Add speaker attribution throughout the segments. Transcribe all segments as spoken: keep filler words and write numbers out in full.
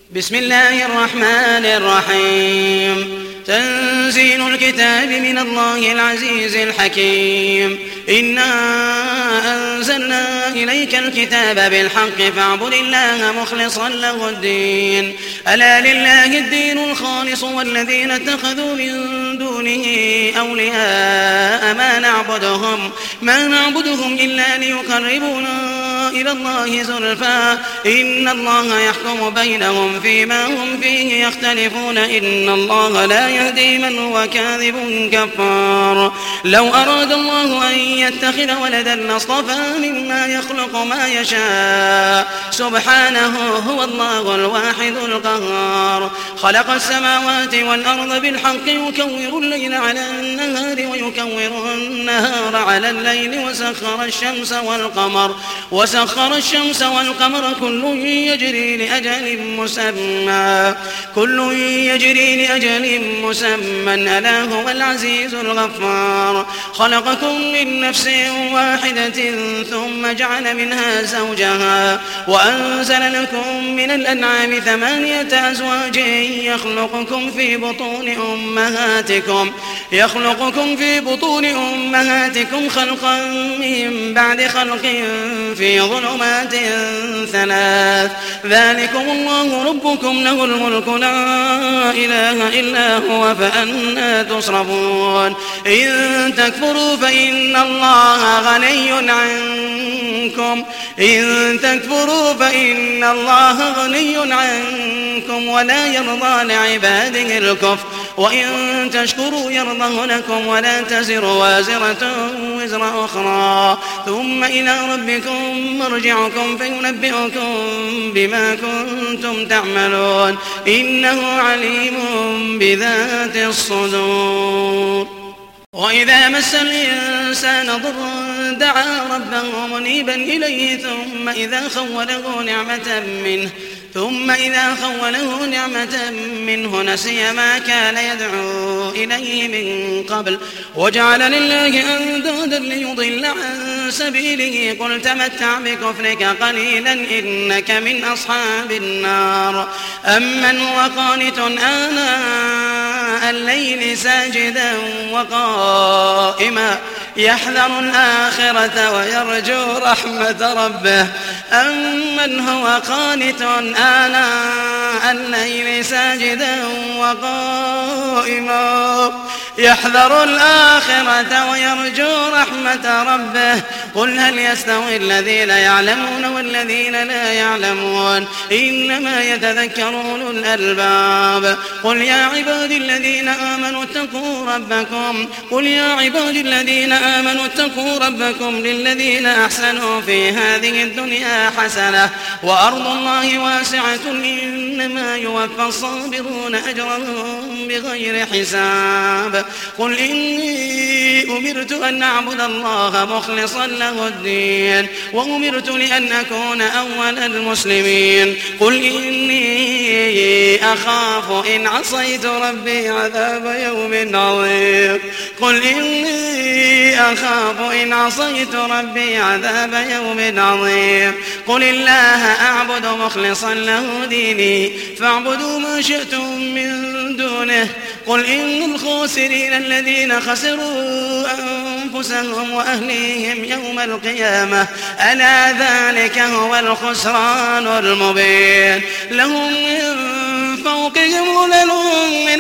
Speaker 1: بسم الله الرحمن الرحيم. تنزيل الكتاب من الله العزيز الحكيم. إنا أنزلنا إليك الكتاب بالحق فاعبد الله مخلصا له الدين. ألا لله الدين الخالص والذين اتخذوا من دونه أولياء ما نعبدهم, ما نعبدهم إلا ليقربونا إلى الله زلفى إن الله يحكم بينهم فيما هم فيه يختلفون إن الله لا يهدي من هو كاذب كفار. لو أراد الله أن يتخذ ولدا لاصطفى مما يخلق ما يشاء سبحانه هو الله الواحد القهار. خلق السماوات والأرض بالحق يكور الليل على النهار ويكور النهار على الليل وسخر الشمس والقمر وسخر الشمس والقمر كل يجري لأجل مسمى كل يجري لأجل مسمى ألا هو العزيز الغفار. خلقكم من نفس واحدة ثم جعل منها زوجها وأنزل لكم من الأنعام ثمانية أزواج يخلقكم في بطون أمهاتكم يخلقكم في بطون أمهاتكم خلقا من بعد خلق في ظلمات ثلاث ذلكم الله ربكم له الملك لا إله إلا هو فأنى تصرفون. إن تكفروا فإن الله غني عنكم إن تكفروا فإن الله غني عنكم ولا يرضى لعباده الكفر وإن تشكروا يرضه لكم ولا تزر وازرة وزر أخرى ثم إلى ربكم مرجعكم فينبئكم بما كنتم تعملون إنه عليم بذات الصدور. وإذا مس الإنسان ضر دعا ربه منيبا إليه ثم إذا خوله نعمة منه ثم إذا خوله نعمة منه نسي ما كان يدعو إليه من قبل وجعل لله أندادا ليضل عن سبيله قل تمتع بكفرك قليلا إنك من أصحاب النار. أمن هو قانت آناء الليل ساجدا وقائما يحذر الآخرة ويرجو رحمة ربه أمن هو قانت آناء الليل ساجدا وقائما يحذر الآخرة ويرجو رحمة ربه قل هل يستوي الذين يعلمون والذين لا يعلمون إنما يتذكر أولو الألباب. قل يا عبادي الذين آمنوا اتقوا ربكم قل يا عبادي الذين آمنوا اتقوا ربكم للذين أحسنوا في هذه الدنيا حسنة وأرض الله واسعة إنما يوفى الصابرون أجرهم بغير حساب. قل إني أمرت أن أعبد الله مخلصا له الدين وأمرت لأن أكون أول المسلمين. قل إني أخاف إن عصيت ربي عذاب يوم عظيم قل إني أخاف إن عصيت ربي عذاب يوم عظيم. قل الله أعبد مخلصا له ديني فاعبدوا ما شئتم من دونه. قل إن الخاسرين الذين خسروا أنفسهم وأهليهم يوم القيامة ألا ذلك هو الخسران المبين. لهم من فوقهم ظلل من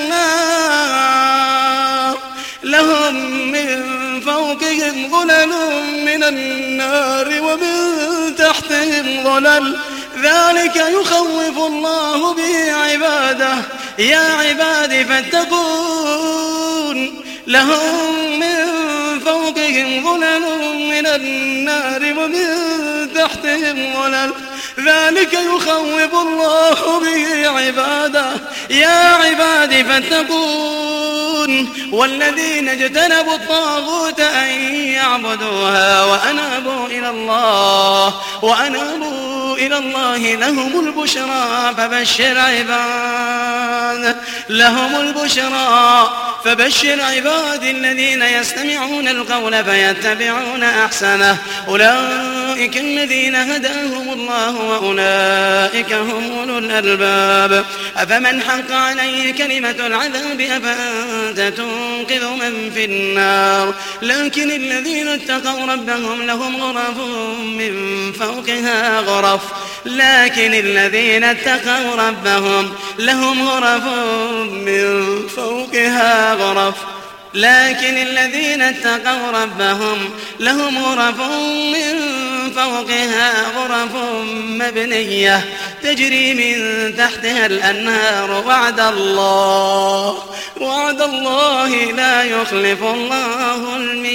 Speaker 1: النار لهم من فوقهم ظلل من النار ومن تحتهم ظلل ذلك يخوف الله به عباده يا عباد فاتقون. لهم من فوقهم ظلل من النار ومن تحتهم ظلل ذلك يخوف الله به عباده يا عباد فاتقون. والذين اجتنبوا الطاغوت أن يعبدوها وأنابوا إلى الله وأنابوا إلى الله لهم البشرى فبشر عباد لهم البشرى فبشر عباد الذين يستمعون القول فيتبعون أحسنه أولئك أولئك الذين هداهم الله وأولئك هم أولو الألباب أفمن حق عليه كلمة العذاب أفأنت تنقذ من في النار لكن الذين اتقوا ربهم لهم غرف من فوقها غرف لكن الذين اتقوا ربهم لهم غرف من فوقها غرف لكن الذين اتقوا ربهم لهم غرف من فوقها غرف مبنية تجري من تحتها الأنهار وعد الله وعد الله لا يخلف الله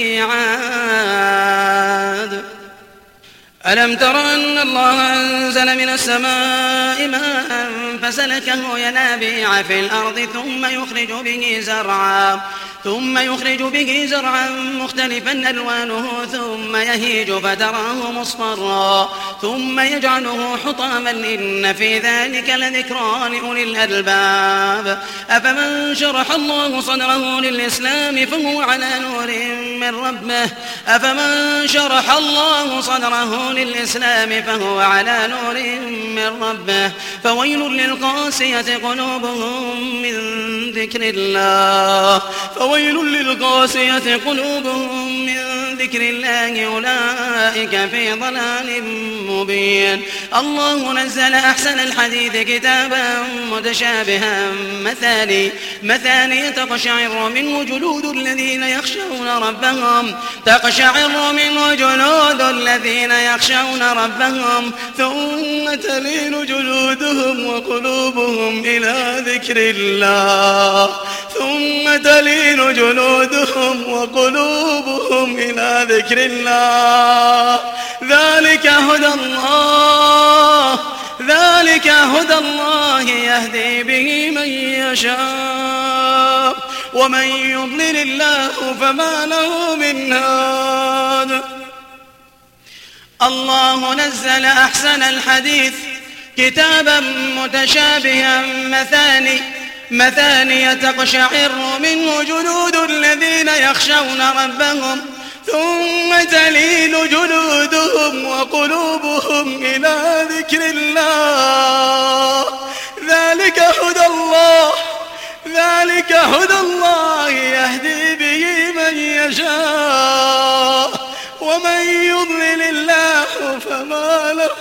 Speaker 1: الميعاد ألم تر أن الله أنزل من السماء ماء فسلكه ينابيع في الأرض ثم يخرج به زرعا ثم يخرج به زرعا مختلفا ألوانه ثم يهيج فتراه مصفرا ثم يجعله حطاما إن في ذلك لذكرى لأولي الألباب أفمن شرح الله صدره للإسلام فهو على نور من ربه أفمن شرح الله صدره للإسلام فهو على نور من ربه فويل للقاسية قلوبهم من ذكر الله ويل للقاسية قلوبهم من ذكر الله أولئك في ضلال مبين الله نزل أحسن الحديث كتابا متشابها مثاني مثاني تقشعر منه جلود الذين يخشون ربهم تقشعر منه جلود الذين يخشون ربهم ثم تلين جلودهم وقلوبهم إلى ذكر الله ثم تلين جلودهم وقلوبهم إلى ذكر الله ذلك هدى الله ذلك هدى الله يهدي به من يشاء ومن يضلل الله فما له من هاد الله نزل أحسن الحديث كتابا متشابها مثاني مثانية تقشعر منه جلود الذين يخشون ربهم ثم تلين جلودهم وقلوبهم إلى ذكر الله ذلك هدى الله ذلك هدى الله يهدي به من يشاء ومن يضلل الله فما له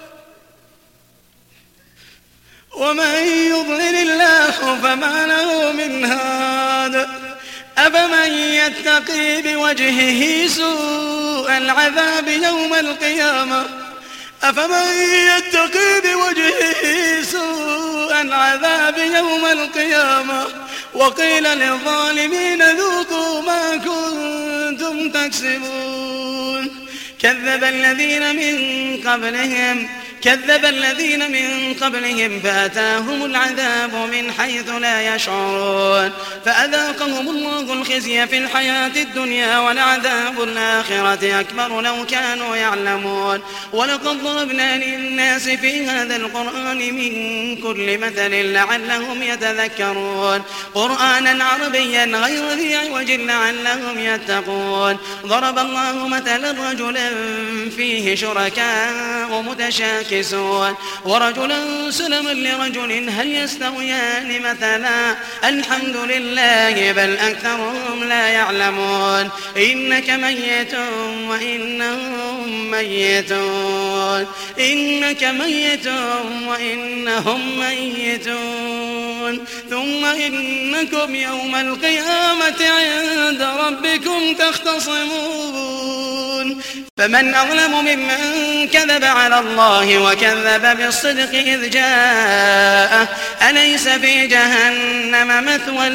Speaker 1: ومن يضلل الله فما له من هاد أفمن يتقي بوجهه سوء العذاب يوم القيامة أفمن يتقي بوجهه سوء العذاب يوم القيامة وقيل للظالمين ذوقوا ما كنتم تكسبون كذب الذين من قبلهم كذب الذين من قبلهم فأتاهم العذاب من حيث لا يشعرون فأذاقهم الله الخزي في الحياة الدنيا ولعذاب الآخرة أكبر لو كانوا يعلمون ولقد ضربنا للناس في هذا القرآن من كل مثل لعلهم يتذكرون قرآنا عربيا غير ذي عوج لعلهم يتقون ضرب الله مثلا رجلا فيه شركاء متشاكسون ورجلا سلما لرجل هل يستويان مثلا الحمد لله بل أكثرهم لا يعلمون إنك ميت وإنهم ميتون إنك ميت وإنهم ميتون ثم إنكم يوم القيامة عند ربكم تختصمون فمن أظلم ممن كذب على الله وكذب بالصدق إذ جاءه أليس في جهنم مثوى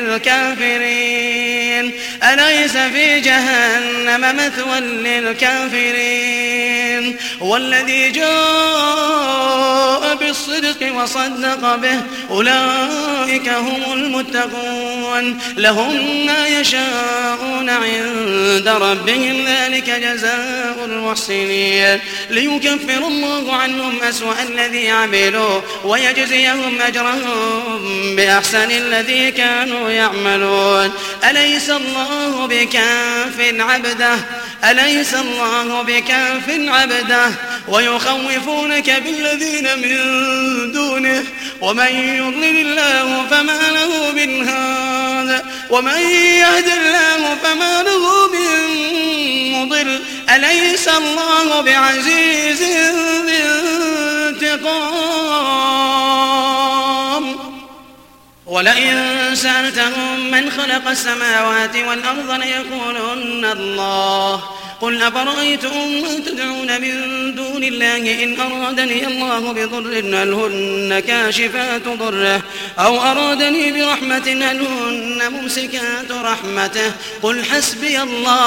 Speaker 1: للكافرين أليس في جهنم مثوى للكافرين والذي جاء بالصدق وصدق به أولئك هم المتقون لهم ما يشاءون عند ربهم ذلك جزاء المحسنين ليكفر الله عنهم أسوأ الذي عملوا ويجزيهم أجرهم بأحسن الذي كانوا يعملون أليس الله بكاف عبده أليس الله بكاف عبده ويخوفونك بالذين من دونه ومن يضلل الله فما له من هاد ومن يهد الله فما له من مضل أليس الله بعزيز ذي انتقام ولئن سألتهم من خلق السماوات والأرض ليقولن الله قل أفرأيتم ما تدعون من دون الله إن أرادني الله بضر هل هن كاشفات ضره أو أرادني برحمة هل هن ممسكات رحمته قل حسبي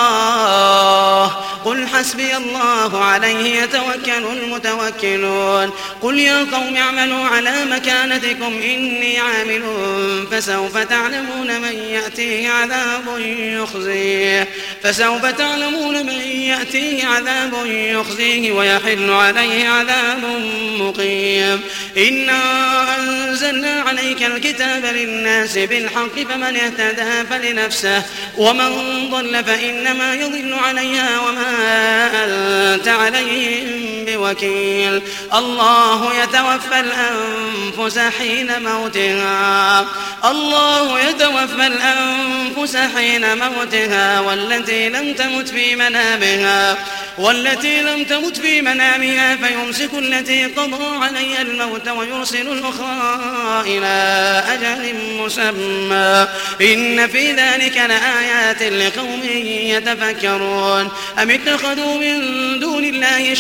Speaker 1: الله قل حسبي الله عليه يتوكل المتوكلون قل يا قوم اعملوا على مكانتكم إني عامل فسوف تعلمون من يأتيه عذاب يخزيه فسوف تعلمون من يأتيه عذاب يخزيه ويحل عليه عذاب مقيم إنا أنزلنا عليك الكتاب للناس بالحق فمن اهتدى فلنفسه ومن ضل فإنما يضل عليها وما أنت عليهم بوكيل الله يتوفى الأنفس حين موتها الله يتوفى الأنفس حين موتها والتي لم تمت في منامها والتي لم تمت في منامها فيمسك التي قضى عليها الموت ويرسل الأخرى إلى أجل مسمى إن في ذلك لآيات لقوم يتفكرون أم اتخذوا من دون الله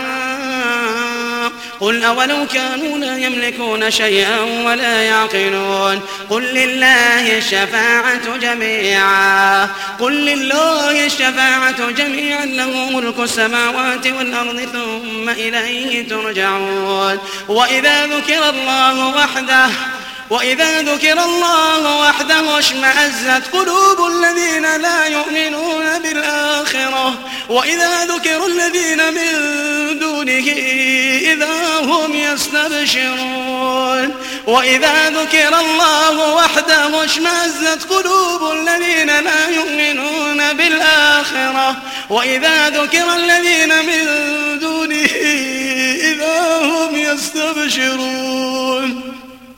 Speaker 1: شفعاء قل أولو كانوا لا يملكون شيئا ولا يعقلون قل لله الشفاعة جميعا قل لله الشفاعة جميعا له ملك السماوات والأرض ثم إليه ترجعون وإذا ذكر الله وحده وإذا ذكر الله وحده اشمأزت قلوب الذين لا يؤمنون بالآخرة وإذا ذكر الذين من دونه إذا هم يستبشرون وإذا ذكر الله وحده اشمأزت قلوب الذين لا يؤمنون بالآخرة وإذا ذكر الذين من دونه إذا هم يستبشرون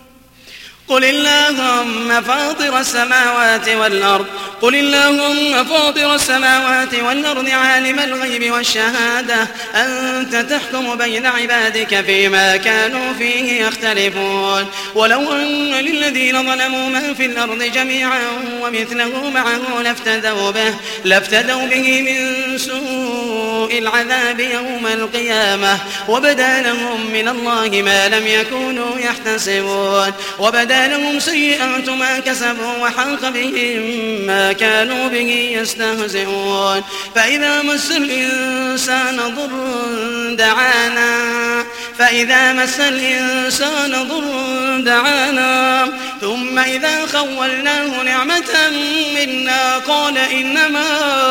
Speaker 1: قل اللهم فاطر السماوات والأرض قل اللهم فاطر السماوات والأرض عالم الغيب والشهادة أنت تحكم بين عبادك فيما كانوا فيه يختلفون ولو أن للذين ظلموا ما في الأرض جميعا ومثله معه لافتدوا به لافتدوا به من سوء العذاب يوم القيامة وبدا لهم من الله ما لم يكونوا يحتسبون وبدا لهم سيئات ما كسبوا وحاق بهم ما كانوا به يستهزئون فإذا مس الإنسان ضر دعانا فإذا مس الإنسان ضر دعانا ثم إذا خولناه نعمة منا قال إنما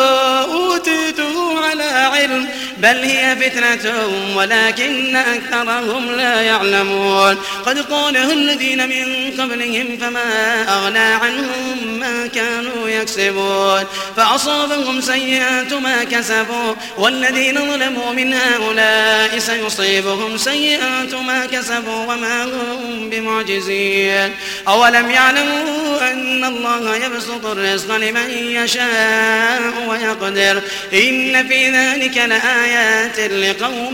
Speaker 1: أوتيته على علم بل هي فتنة ولكن أكثرهم لا يعلمون قد قالها الذين من قبلهم فما أغنى عنهم ما كانوا يكسبون فأصابهم سيئات ما كسبوا والذين ظلموا من هؤلاء سيصيبهم سيئات ما كسبوا وما هم بمعجزين أولم يعلموا أن الله يبسط الرزق لمن يشاء ويقدر إن في ذلك لآيات لقوم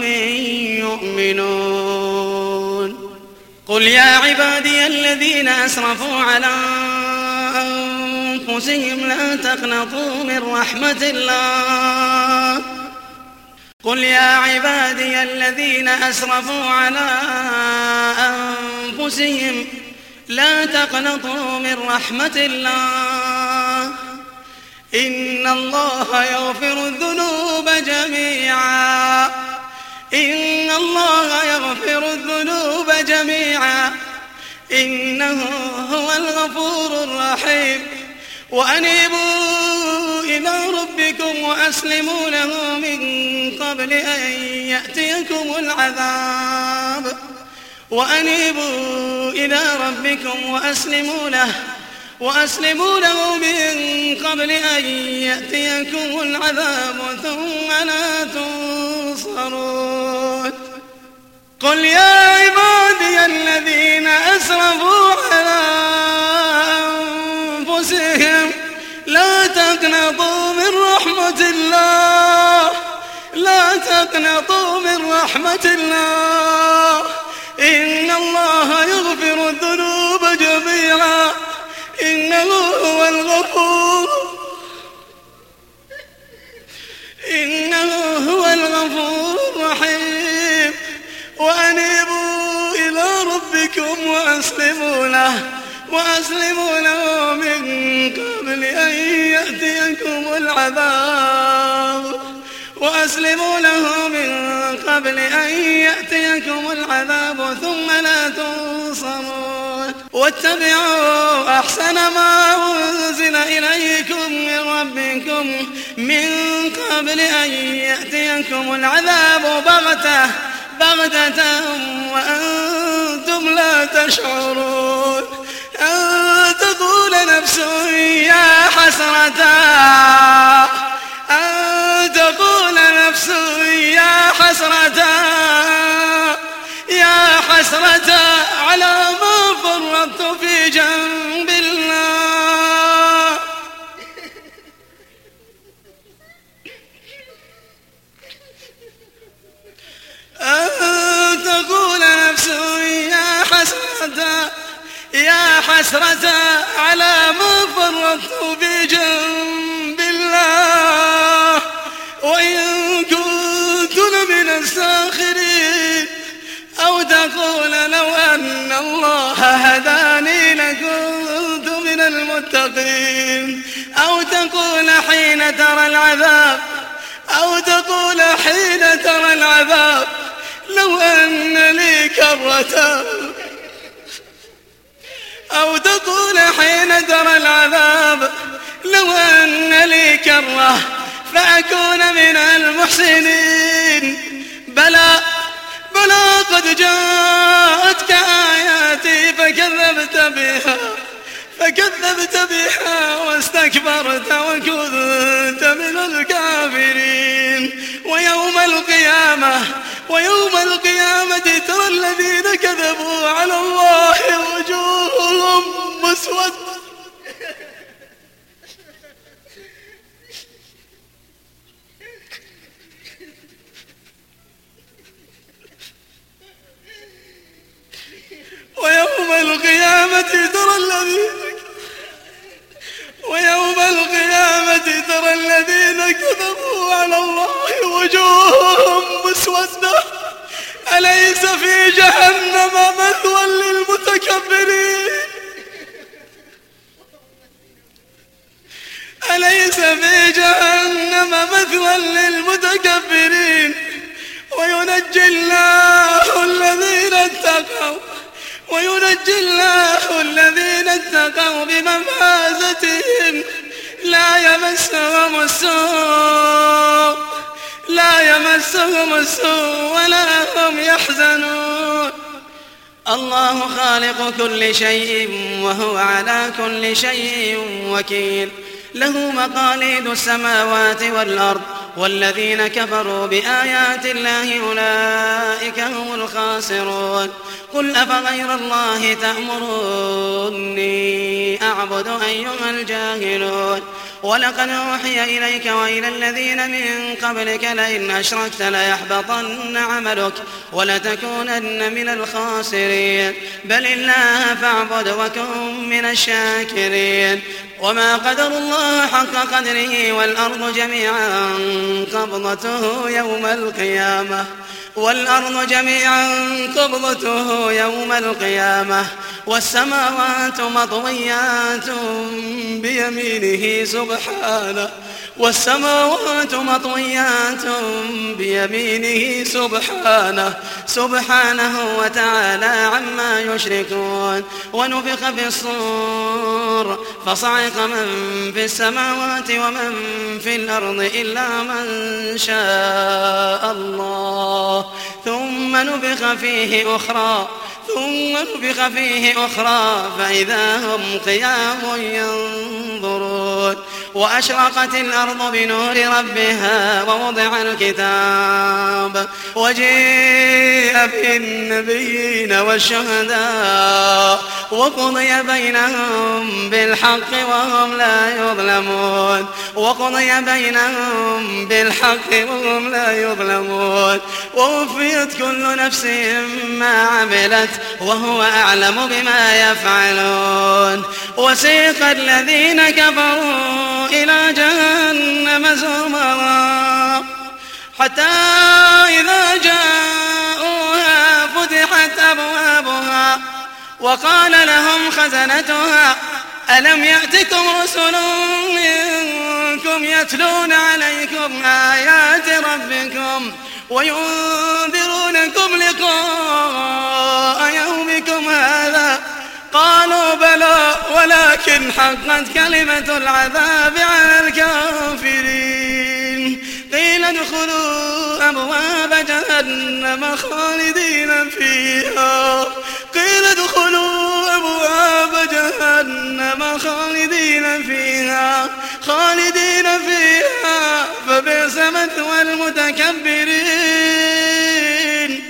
Speaker 1: يؤمنون قل يا عبادي الذين أسرفوا على أنفسهم لا تقنطوا من رحمة الله قل يا عبادي الذين أسرفوا على أنفسهم لا تقنطوا من رحمة الله إن الله يغفر الذنوب جميعا إن الله يغفر الذنوب جميعا إنه هو الغفور الرحيم وأنيبوا إلى ربكم وأسلموا له من قبل أن يأتيكم العذاب وأنيبوا إلى ربكم وأسلموا له وأسلموا له من قبل أن يأتيكم العذاب ثم لا تنصرون. قل يا عبادي الذين أسرفوا على أنفسهم لا تقنطوا من رحمة الله لا تقنطوا من رحمة الله إن الله يغفر الذنوب جميعا إنه هو الغفور إنه هو الغفور الرحيم. وأنيبوا إلى ربكم وأسلموا له وأسلموا له من قبل أن يأتيكم العذاب وأسلموا له من قبل أن يأتيكم العذاب ثم لا تنصرون. واتبعوا أحسن ما أنزل إليكم من ربكم من قبل أن يأتيكم العذاب بغتة بغتة وأنتم لا تشعرون. أن تقول نفس يا حسرة أن تقول نفس يا حسرة يا حسرة على ما فرطت في جنب الله أن تقول نفس يا حسرة يا حسرة على ما فرطت في جنب الله وإن كنت لمن الساخرين. أو تقول لو أن الله هداني لكنت من المتقين. أو تقول حين ترى العذاب أو تقول حين ترى العذاب لو أن لي كرة أو تقول حين ترى العذاب لو أن لي كرة فأكون من المحسنين. بلى بلى قد جاءتك آياتي فكذبت بها فكذبت بها واستكبرت وكنت من الكافرين. ويوم القيامة ويوم القيامة ترى الذين كذبوا على الله وجوههم مسودة ويوم القيامة ترى الذين ويوم القيامة ترى الذين كذبوا على الله وجوههم مسودة أليس في جهنم مثوى للمتكبرين أليس في جهنم مثوى للمتكبرين. وينجي الله الذين اتقوا وينجي الله الذين اتقوا بمفازتهم لا يمسهم السوء لا يمسهم السوء ولا هم يحزنون. الله خالق كل شيء وهو على كل شيء وكيل. له مقاليد السماوات والأرض والذين كفروا بآيات الله أولئك هم الخاسرون. قل أفغير الله تأمروني أعبد أيها الجاهلون. ولقد أوحي إليك وإلى الذين من قبلك لئن أشركت ليحبطن عملك ولتكونن من الخاسرين. بل الله فاعبد وكن من الشاكرين. وما قدر الله حق قدره والأرض جميعا قبضته يوم القيامة والأرض جميعا قبضته يوم القيامة والسماوات مطويات بيمينه سبحانه والسماوات مطويات بيمينه سبحانه سبحانه وتعالى عما يشركون. ونفخ في الصور فصعق من في السماوات ومن في الأرض إلا من شاء الله ثم نفخ فيه أخرى ثم نفخ فيه أخرى فإذا هم قيام ينظرون وأشرقت الأرض بنور ربها ووضع الكتاب وجيء بالنبيين والشهداء وقضي بينهم بالحق وهم لا يظلمون وقضي بينهم بالحق وهم لا يظلمون ووفيت كل نفس ما عملت وهو أعلم بما يفعلون وسيق الذين كفروا إلى جهنم زمرا حتى إذا جاءوها فتحت أبوابها وقال لهم خزنتها ألم يأتكم رسل منكم يتلون عليكم آيات ربكم وينذرونكم لقاء يومكم هذا قالوا بلى ولكن حقت كلمة العذاب على الكافرين قيل ادخلوا أبواب جهنم خالدين فيها قيل ادخلوا أبواب جهنم خالدين فيها خالدين فيها فبئس مثوى المتكبرين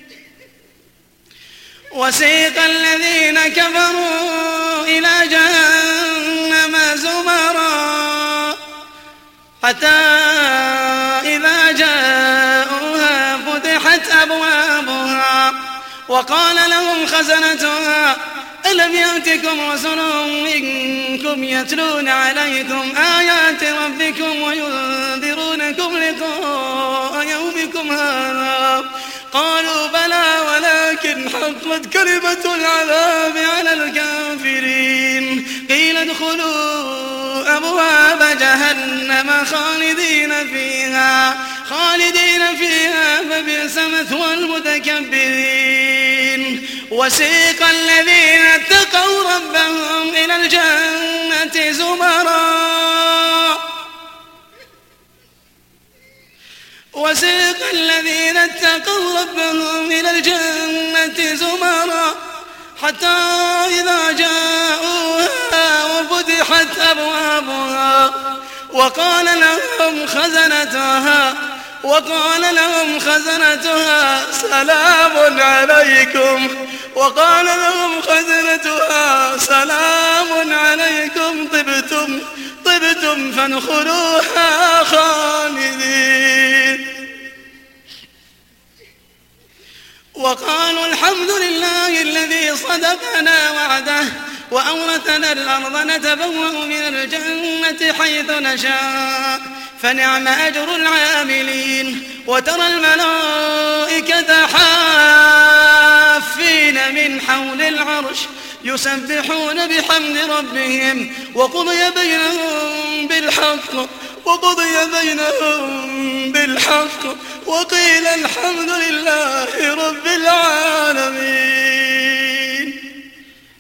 Speaker 1: وسيق الذين كفروا إلى جهنم زمرا حتى إذا جاءوها فتحت أبوابها وقال لهم خزنتها ألم يأتكم رسل منكم يتلون عليكم آيات ربكم وينذرونكم لقاء يومكم هذا قالوا بلى ولكن حقت كلمة العذاب على الكافرين قيل ادخلوا أبواب جهنم خالدين فيها خالدين فيها فبئس مثوى المتكبرين وسيق الذين اتقوا ربهم إلى الجنة زمرا وسيق الذين اتقوا ربهم إلى الجنة زمرا حتى إذا جاءوها وفتحت أبوابها وقال لهم خزنتها وقال لهم خزنتها سلام عليكم وقال لهم خزنتها سلام عليكم طبتم طبتم فادخلوها خالدين وقالوا الحمد لله الذي صدقنا وعده وأورثنا الأرض نتبوأ من الجنة حيث نشاء فنعم أجر العاملين وترى الملائكة حافين من حول العرش يسبحون بحمد ربهم وقضي بينهم بالحق وقضي بينهم بالحق وقيل الحمد لله